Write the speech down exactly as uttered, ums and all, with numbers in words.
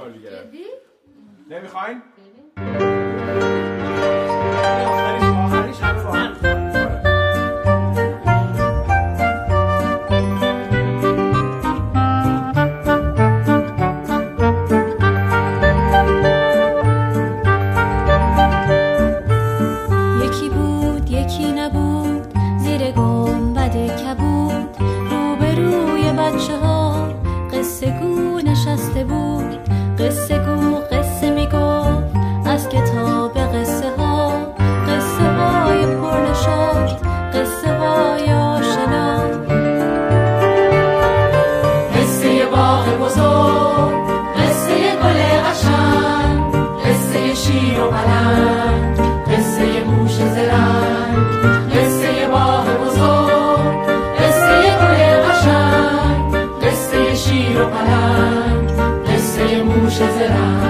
شما دیگه. جدی؟ نمیخواین؟ آخریش آخریش همه با هم یکی بود یکی نبود زیر گنبد کبود، روبروی بچه ها قصه گو نشسته بود. قصه گو قصه میگفت از کتاب قصه ها، قصه های پرنشاط، قصه های آشنا. قصه باغ بزرگ، قصه گل قشنگ، قصه شیر و پلنگ، قصه موش زرنگ. قصه باغ بزرگ، قصه گل قشنگ، قصه شیر و پلنگ، قصه موش زرنگ.